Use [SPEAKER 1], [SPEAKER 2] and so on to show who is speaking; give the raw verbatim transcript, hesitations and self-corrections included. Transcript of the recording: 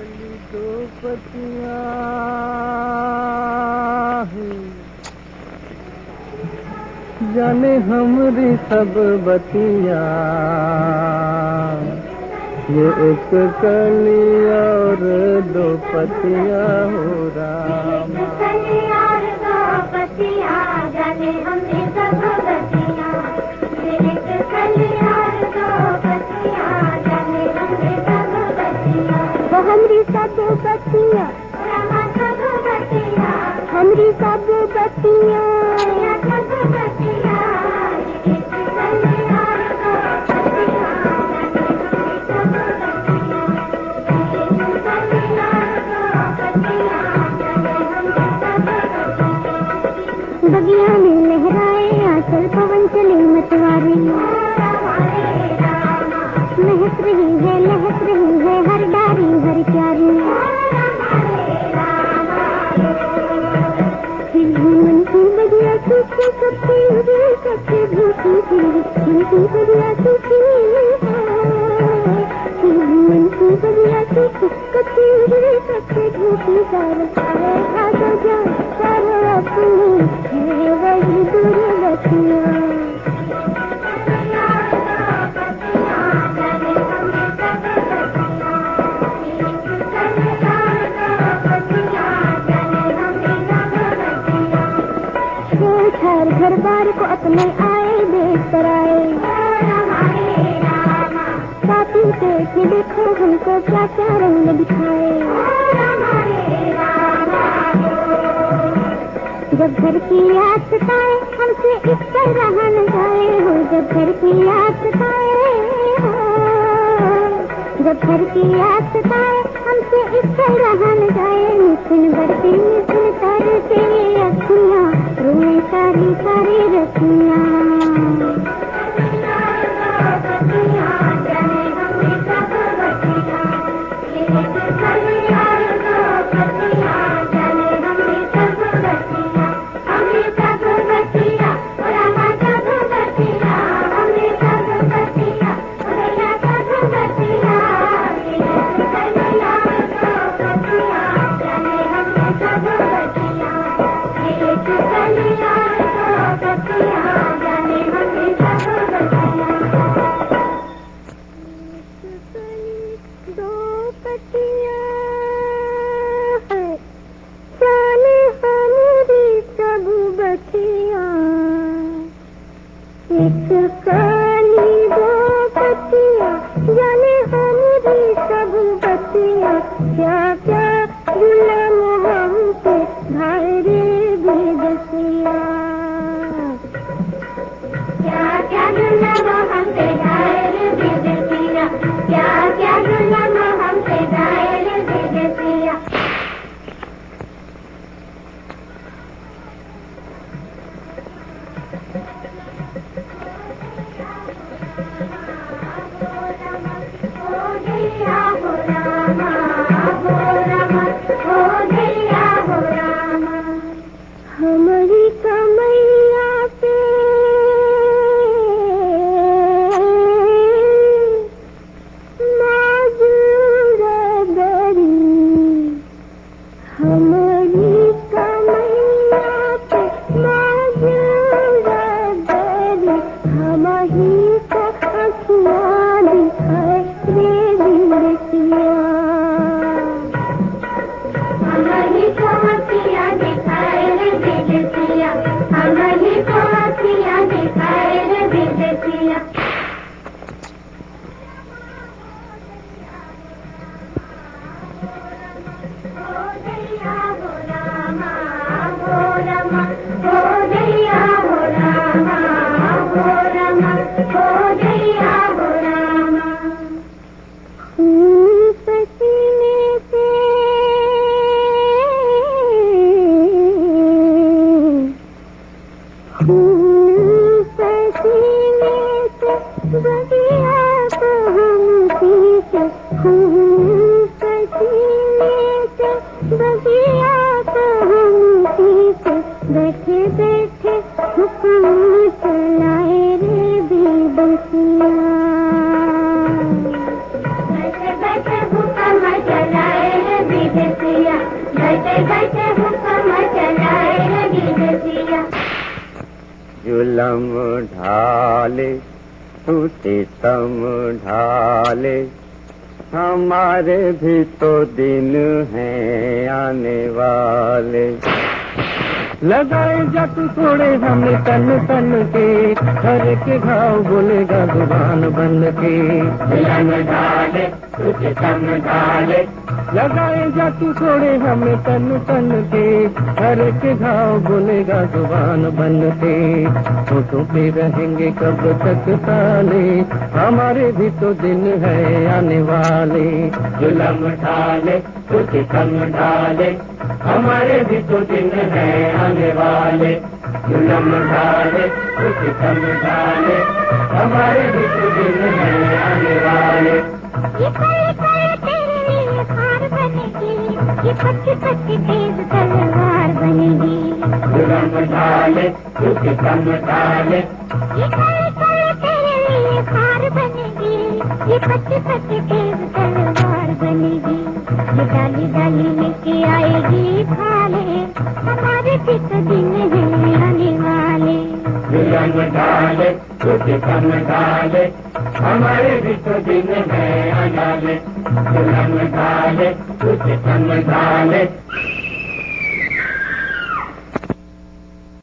[SPEAKER 1] कली दो पतियाँ जाने हमरी सब बतियाँ, ये एक कली और दो पतियाँ हो रामा।
[SPEAKER 2] जाने हमरी सब बतियाँ, ये एक कली और दो पतियाँ, जाने हमरी सब बतियाँ। वो हमरी सब बतियाँ, सब बतियाँ, हमरी सब बतियाँ, सब बतियाँ, ये एक कली और दो पतियाँ, जाने हमरी सब बतियाँ, ये एक कली और दो पतियाँ, जाने हमरी सब बतियाँ। बगिया में लहराए आंचल पवन चले मतवारी, महक रही है लहक रही है हर डारी हर क्यारी। मन की बगिया सूखी कच्ची कच्चे भूखी थी, मन की बगिया सूखी, मन की बगिया सूखी कच्ची कच्चे भूखी सारा खासा जा सारा अपनी है वही दुर्गतियाँ। घर बार को अपने आए देख कर आए, साथी देख देखो हमको क्या क्या रंग दिखाए। जब घर की याद सताए हमसे इस पर रहा न जाए हो, जब घर की याद सताए, जब घर की याद सताए हमसे इस पर रहा न जाए। मिथुन बरसे मिथुन तरसे अखियाँ रोए सारी सारी रतियाँ। बैठे बैठे हुक्म चलाए रे बेबसिया, बैठे बैठे हुक्म चलाए घर से हुक्म चलाए लगी रजिया।
[SPEAKER 1] जुलम ढाले तू सितम ढाले, हमारे भी तो दिन हैं आने वाले। लगाए जा तू थोड़े हमें तन तन के, हर के घाव बोलेगा जुबान बन के। जुलम ढाले तू सितम ढाले, लगाए जा तू थोड़े हमें तन तन के, हर के घाव बोलेगा जुबान बन के। होठों पे रहेंगे कब तक ताले, हमारे भी तो दिन है आने वाले। जुलम ढाले तू सितम ढाले, हमारे भी तो दिन है आने वाले। जुलम ढाले तू सितम ढाले, हमारे भी तो दिन है आने वाले।
[SPEAKER 2] ये पल पल तेरे लिए हार बनेगी, ये पच्ची पच्ची तेज तलवार बनेगी।
[SPEAKER 1] जुलम ढाले तू सितम ढाले,
[SPEAKER 2] ये पल पल तेरे लिए हार बनेगी, ये पच्ची पच्ची तेज तलवार बनेगी। ये डाली डाली लेके आएगी भाले, हमारे भी तो दिन है आने वाले।
[SPEAKER 1] जुलम ढाले तू सितम ढाले, हमारे भी तो दिन है आने वाले। जुलम ढाले तू सितम ढाले।